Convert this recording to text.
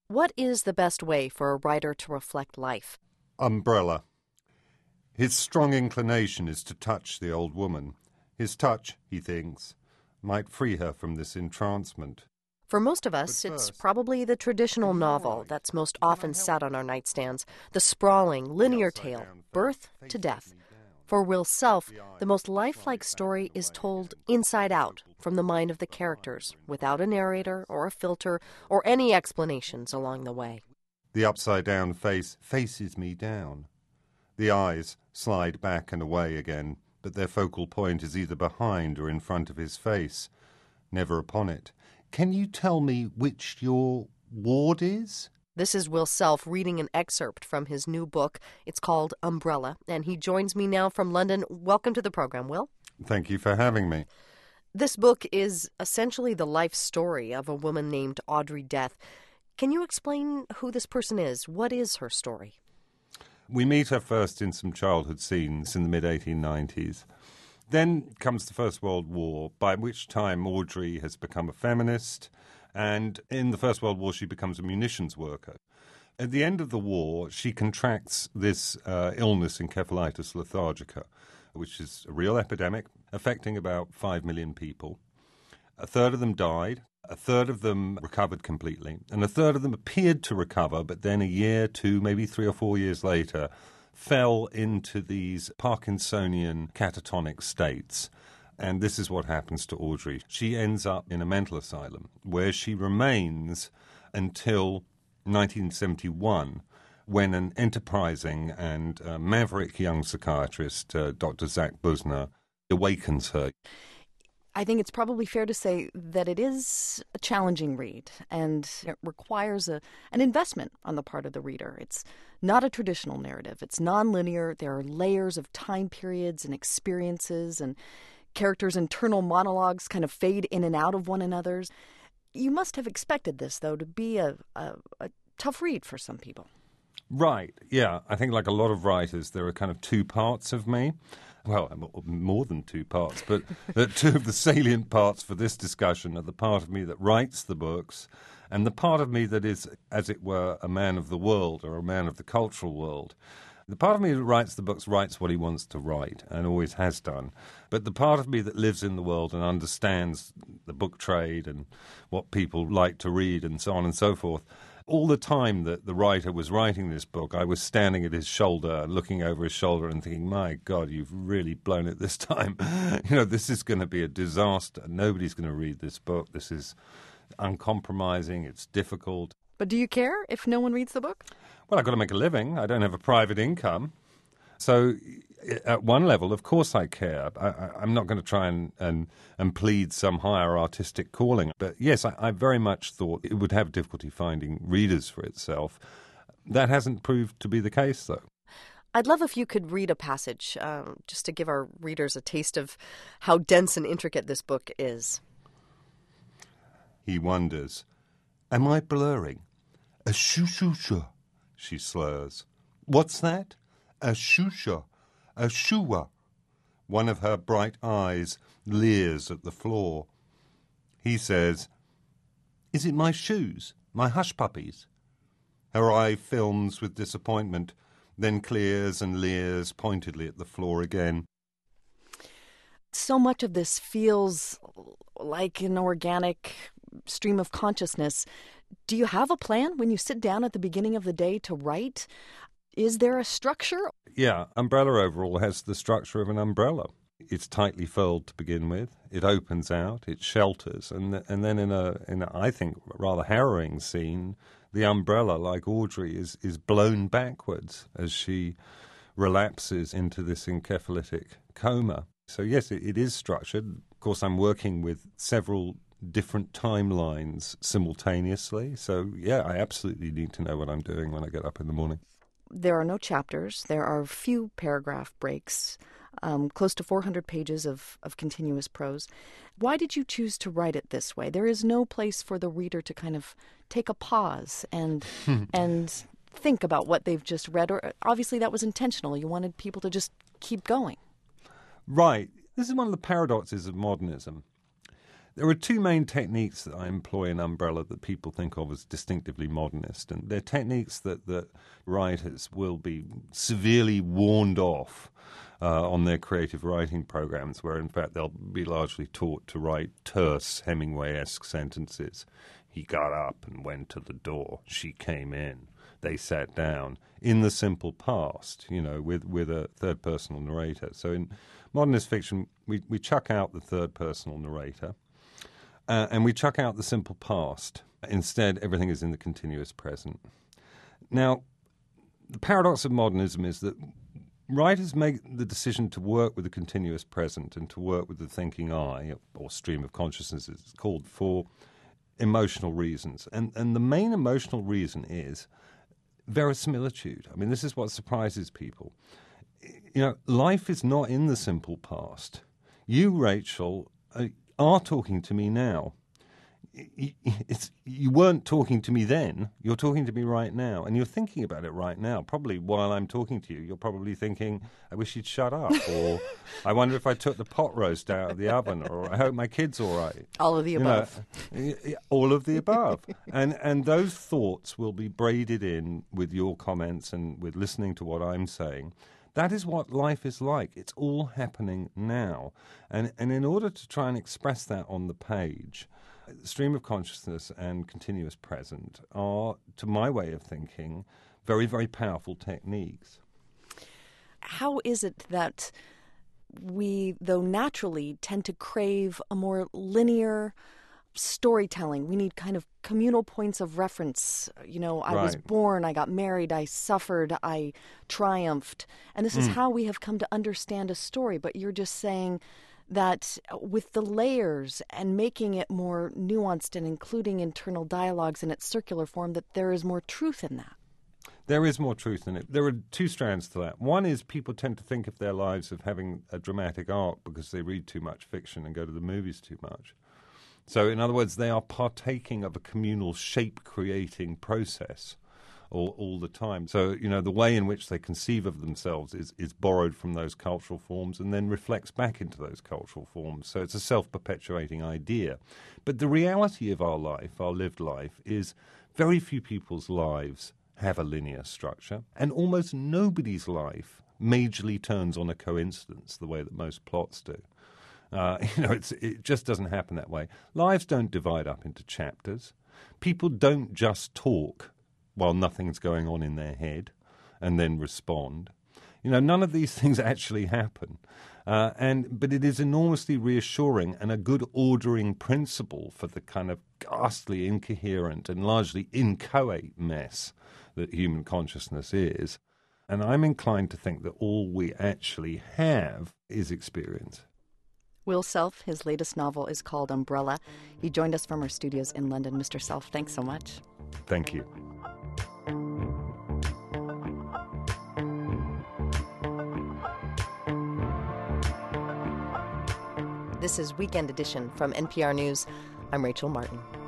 What is the best way for a writer to reflect life? Umbrella. His strong inclination is to touch the old woman. His touch, he thinks, might free her from this entrancement. For most of us, it's probably the traditional novel that's most often sat on our nightstands, the sprawling, linear tale, birth to death. For Will Self, the most lifelike story is told inside out, from the mind of the characters, without a narrator or a filter or any explanations along the way. The upside-down face faces me down. The eyes slide back and away again, but their focal point is either behind or in front of his face, never upon it. Can you tell me which your ward is? This is Will Self reading an excerpt from his new book. It's called Umbrella, and he joins me now from London. Welcome to the program, Will. Thank you for having me. This book is essentially the life story of a woman named Audrey Death. Can you explain who this person is? What is her story? We meet her first in some childhood scenes in the mid-1890s. Then comes the First World War, by which time Audrey has become a feminist, and in the First World War she becomes a munitions worker. At the end of the war, she contracts this illness, encephalitis lethargica, which is a real epidemic affecting about 5 million people. A third of them died, a third of them recovered completely, and a third of them appeared to recover, but then a year, 2, maybe 3 or 4 years later, fell into these Parkinsonian catatonic states. And this is what happens to Audrey. She ends up in a mental asylum where she remains until 1971, when an enterprising and maverick young psychiatrist, Dr. Zach Busner, awakens her. I think it's probably fair to say that it is a challenging read, and it requires an investment on the part of the reader. It's not a traditional narrative. It's nonlinear. There are layers of time periods and experiences, and characters' internal monologues kind of fade in and out of one another's. You must have expected this, though, to be a tough read for some people. Right, yeah. I think like a lot of writers, there are kind of two parts of me. Well, more than two parts, but two of the salient parts for this discussion are the part of me that writes the books and the part of me that is, as it were, a man of the world or a man of the cultural world. The part of me that writes the books writes what he wants to write and always has done. But the part of me that lives in the world and understands the book trade and what people like to read and so on and so forth, all the time that the writer was writing this book, I was standing at his shoulder, looking over his shoulder and thinking, my God, you've really blown it this time. This is going to be a disaster. Nobody's going to read this book. This is uncompromising. It's difficult. But do you care if no one reads the book? Well, I've got to make a living. I don't have a private income. So at one level, of course I care. I'm not going to try and plead some higher artistic calling. But yes, I very much thought it would have difficulty finding readers for itself. That hasn't proved to be the case, though. I'd love if you could read a passage, just to give our readers a taste of how dense and intricate this book is. He wonders, am I blurring? A shoo-shoo-shoo, she slurs. What's that? A shoo-shoo, a shoo-wa. One of her bright eyes leers at the floor. He says, is it my shoes, my hush puppies? Her eye films with disappointment, then clears and leers pointedly at the floor again. So much of this feels like an organic stream of consciousness. Do you have a plan when you sit down at the beginning of the day to write? Is there a structure? Yeah, Umbrella overall has the structure of an umbrella. It's tightly furled to begin with. It opens out, it shelters, and then in a I think rather harrowing scene, the umbrella, like Audrey, is blown backwards as she relapses into this encephalitic coma. So yes, it is structured. Of course, I'm working with several different timelines simultaneously. So yeah, I absolutely need to know what I'm doing when I get up in the morning. There are no chapters. There are few paragraph breaks, close to 400 pages of continuous prose. Why did you choose to write it this way? There is no place for the reader to kind of take a pause and think about what they've just read. Or obviously that was intentional. You wanted people to just keep going. Right. This is one of the paradoxes of modernism. There are two main techniques that I employ in Umbrella that people think of as distinctively modernist, and they're techniques that writers will be severely warned off on their creative writing programs, where in fact they'll be largely taught to write terse Hemingway-esque sentences. He got up and went to the door. She came in. They sat down. In the simple past, with a third-personal narrator. So in modernist fiction, we chuck out the third-personal narrator, and we chuck out the simple past. Instead, everything is in the continuous present. Now, the paradox of modernism is that writers make the decision to work with the continuous present and to work with the thinking eye, or stream of consciousness as it's called, for emotional reasons. And the main emotional reason is verisimilitude. I mean, this is what surprises people. Life is not in the simple past. You, Rachel, are talking to me now. You weren't talking to me then. You're talking to me right now, and you're thinking about it right now. Probably while I'm talking to you, you're probably thinking, I wish you'd shut up, or I wonder if I took the pot roast out of the oven, or I hope my kid's all right. All of the above. All of the above. And those thoughts will be braided in with your comments and with listening to what I'm saying. That is what life is like. It's all happening now. And in order to try and express that on the page, stream of consciousness and continuous present are, to my way of thinking, very, very powerful techniques. How is it that we, though naturally, tend to crave a more linear storytelling? We need kind of communal points of reference. I was born, I got married, I suffered, I triumphed. And this is how we have come to understand a story. But you're just saying that with the layers and making it more nuanced and including internal dialogues in its circular form, that there is more truth in that. There is more truth in it. There are two strands to that. One is people tend to think of their lives of having a dramatic arc because they read too much fiction and go to the movies too much. So, in other words, they are partaking of a communal shape-creating process all the time. So, the way in which they conceive of themselves is borrowed from those cultural forms and then reflects back into those cultural forms. So it's a self-perpetuating idea. But the reality of our life, our lived life, is very few people's lives have a linear structure, and almost nobody's life majorly turns on a coincidence the way that most plots do. It just doesn't happen that way. Lives don't divide up into chapters. People don't just talk while nothing's going on in their head and then respond. None of these things actually happen. But it is enormously reassuring and a good ordering principle for the kind of ghastly, incoherent and largely inchoate mess that human consciousness is. And I'm inclined to think that all we actually have is experience. Will Self, his latest novel is called Umbrella. He joined us from our studios in London. Mr. Self, thanks so much. Thank you. This is Weekend Edition from NPR News. I'm Rachel Martin.